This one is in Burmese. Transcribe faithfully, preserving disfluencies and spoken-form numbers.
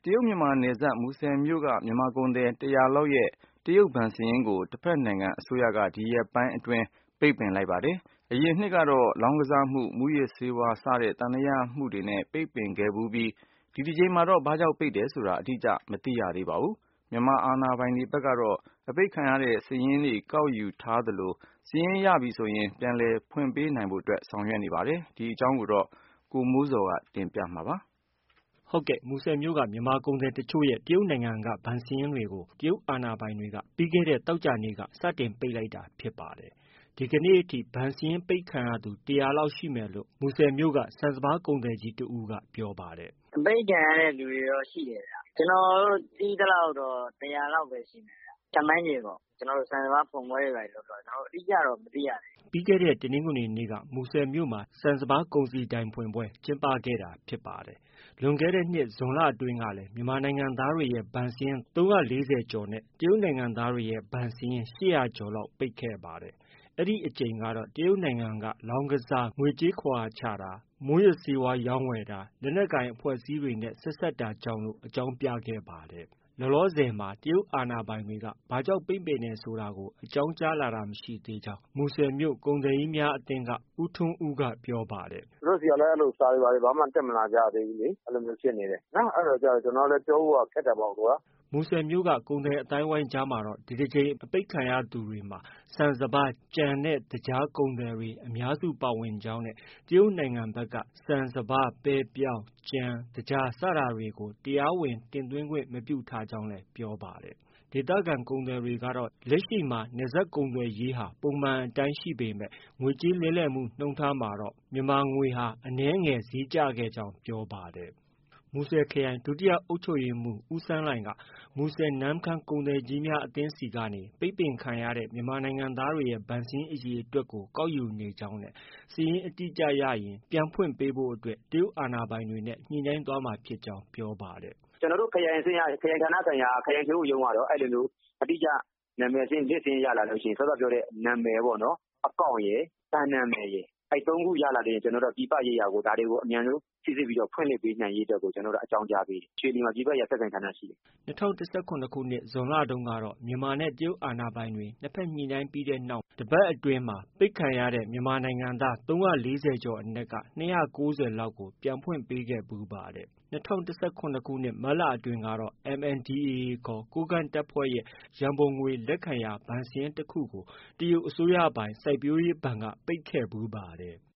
တရုတ်မြန်မာနယ်စပ်မူဆယ်မြို့ကမြန်မာကုန်သည်တရာလောက်ရဲ့တရုတ်ဘဏ်စာရင်းကိုတစ်ဖက်နိုင်ငံအစိုးရကဒီရက်ပိုင်းအတွင်းပိတ်ပင်လိုက်ပါတယ်။အရင်နှစ်ကတော့လောင်းကစားမှု၊မူးယစ်ဆေးဝါးစတဲ့သံသယမှုတွေနဲ့ပိတ်ပင်ခဲ့ဖူးပြီးဒီတစ်ကြိမ်မှာတော့ဘာကြောင့်ပိတ်တယ်ဆိုတာအတိအကျမသိရသေးပါဘူး။မြန်မာအာဏာပိုင်တွေဘက်ကတော့အပိတ်ခံရတဲ့စာရင်းတွေကောက်ယူထားသလိုစာရင်းရပြီဆိုရင်ပြန်လည်ဖွင့်ပေးနိုင်ဖို့အတွက်ဆောင်ရွက်နေပါတယ်။ဒီအကြောင်းကိုတော့ကိုမိုးဇော်ကတင်ပြမှာပါ။ဟုတ်ကဲ့မူဆယ်မြို့ကမြန်မာကုန်သည်တချို့ရဲ့တရုတ်နိုင်ငံကဘဏ်စာရင်းတွေကိုတရုတ်အာဏာပိုင်တွေကပြီးခဲ့တဲ့သောကြာနေ့ကစတင်ပိတ်လိုက်တာဖြစ်ပါတယ်။ဒီကနေ့အထိဘဏ်စာရင်းပိတ်ခံရသူတရာလောက်ရှိမယ်လို့မူဆယ်မြို့ကဆန်စပါးကုန်သည်ကြီးတဦးကပြောပါတယ်။အပိတ်ခံရတဲ့လူတွေတော့ရှိတယ်ဗျ။ကျွန်တော်တို့သိသလောက်တော့တရာလောက်ပဲရှိမယ်ဗျ။ခန့်မှန်းခြေပေါ့။ကျွန်တော်တို့ဆန်စပါးဖွင့်ပွဲတွေလုပ်တော့ကျွန်တော်တို့အတိအကျတော့မသိရသေးဘူး။ပြီးခဲ့တဲ့တနင်္ဂနွေနေ့ကမူဆယ်မြို့မှာဆန်စပါးကုန်စည်ဒိုင်ဖွင့်ပွဲကျင်းပခဲ့တာဖြစ်ပါတယ်။လွန်ခဲ့တဲ့နှစ်ဇွန်လအတွင်းကလည်းမြန်မာနိုင်ငံသားတွေရဲ့ဘဏ်စာရင်း၃၄၀ကျော်နဲ့တရုတ်နိုင်ငံသားတွေရဲ့ဘဏ်စာရင်း၈၀၀ကျော်လောက်ပိတ်ခဲ့ပါတယ်။အဲဒီအကြိမ်ကတော့တရုတ်နိုင်ငံကလောင်းကစား၊ငွေကြေးခဝါချတာ၊မူးယစ်ဆေးဝါးရောင်းဝယ်တာ၊လက်နက်ကိုင်အဖွဲ့အစည်းတွေနဲ့ဆက်စပ်တာကြောင့်လို့အကြောင်းပြခဲ့ပါတယ်။လောလောဆယ်မှာတရုတ်အာဏာပိုင်တွေကဘာကြောင့်ပိတ်ပင်တယ်ဆိုတာကိုအကြောင်းကြားလာတာမရှိသေးကြောင်းမူဆယ်မြို့ကုန်သည်ကြီးများအသင်းကဦးထွန်းဦးကပြောပါတယ်။သူတို့ဆီကလည်းအဲ့လိုစာတွေဘာမှတက်မလာကြသေးဘူးလေ။အဲ့လိုမျိုးဖြစ်နေတယ်နော်။အဲ့တော့ကြာကျွန်တော်လည်းပြောဖို့ကခက်တယ်ပေါ့ကွာ။မူဆယ်မြို့ကကုန်သည်အတိုင်းဝိုင်းကြားမှာတော့ဒီတစ်ကြိမ်အပိတ်ခံရသူတွေမှာဆန်စပါး၊ကြံနဲ့သကြားကုန်သည်တွေအများစုပါဝင်ကြောင်းနဲ့တရုတ်နိုင်ငံဘက်ကဆန်စပါး၊ပဲပြောင်း၊ကြံ၊သကြားစတာတွေကိုတရားဝင်တင်သွင်းခွင့်မပြုထားကြောင်းလည်းပြောပါတယ်။ဒေသခံကုန်သည်တွေကတော့လက်ရှိမှာနယ်စပ်ကုန်သွယ်ရေးဟာပုံမှန်အတိုင်းရှိပေမဲ့ငွေကြေးလဲလှယ်မှုနှုန်းထားမှာတော့မြန်မာငွေဟာအနည်းငယ်ဈေးကျခဲ့ကြောင်းပြောပါတယ်။မူဆယ်ခရိုင်ဒုတိယအုပ်ချုပ်ရေးမှူးဦးစန်းလှိုင်ကမူဆယ်နမ့်ခမ်းကုန်သည်ကြီးများအသင်းဆီကနေပိတ်ပင်ခံရတဲ့မြန်မာနိုင်ငံသားတွေရဲ့ဘဏ်စာရင်းအရေအတွက်ကိုကောက်ယူနေကြောင်းနဲ့စာရင်းအတိအကျရရင်ပြန်ဖွင့်ပေးဖို့အတွက်တရုတ်အာဏာပိုင်တွေနဲ့ညှိနှိုင်းသွားမှာဖြစ်ကြောင်းပြောပါတယ်။ကျွန်တော်တို့ခရိုင်အဆင့်ရခရိုင်ဌာနဆိုင်ရာခရိုင်ချုပ်ရုံးကတော့အဲ့လိုမျိုးအတိအကျနာမည်စင်းလစ်စင်းရလာလို့ရှိရင်စောစောပြောတဲ့နာမည်ပေါ့နော်အကောင့်ရယ်တန်နာမည်ရယ်အဲ့သုံးခုရလာတဲ့ကျွန်တော်တို့ပြည်ပရေးရာကိုဒါတွေကိုအမြန်ဆုံးစစ်စစ်ပြီးတော့ဖွင့်လှစ်ပေးနိုင်ရေးအတွက်ကိုကျွန်တော်တို့အကြောင်းကြားပေးတယ်။ရွှေလီမှာပြည်ပရေးရာဆက်ဆံဌာနရှိတယ်။၂၀၁၇ခုနှစ်ဇွန်လတုန်းကတော့မြန်မာနဲ့တရုတ်အာဏာပိုင်တွေနှစ်ဖက်ညှိနှိုင်းပြီးတဲ့နောက်တစ်ပတ်အတွင်းမှာပိတ်ခံရတဲ့မြန်မာနိုင်ငံသား၃၄၀ကျော်အနက်က၂၉၀လောက်ကိုပြန်ဖွင့်ပေးခဲ့ဖူးပါတယ်။၂၀၁၇ခုနှစ်မတ်လအတွင်းကတော့ M N D A A ခေါ်ကိုးကန့်တပ်ဖွဲ့ရဲ့ရန်ပုံငွေလက်ခံရာဘဏ်စာရင်းတစ်ခုကိုတရုတ်အစိုးရပိုင်စိုက်ပျိုးရေးဘဏ်ကပိတ်ခဲ့ဖူးပါတယ်။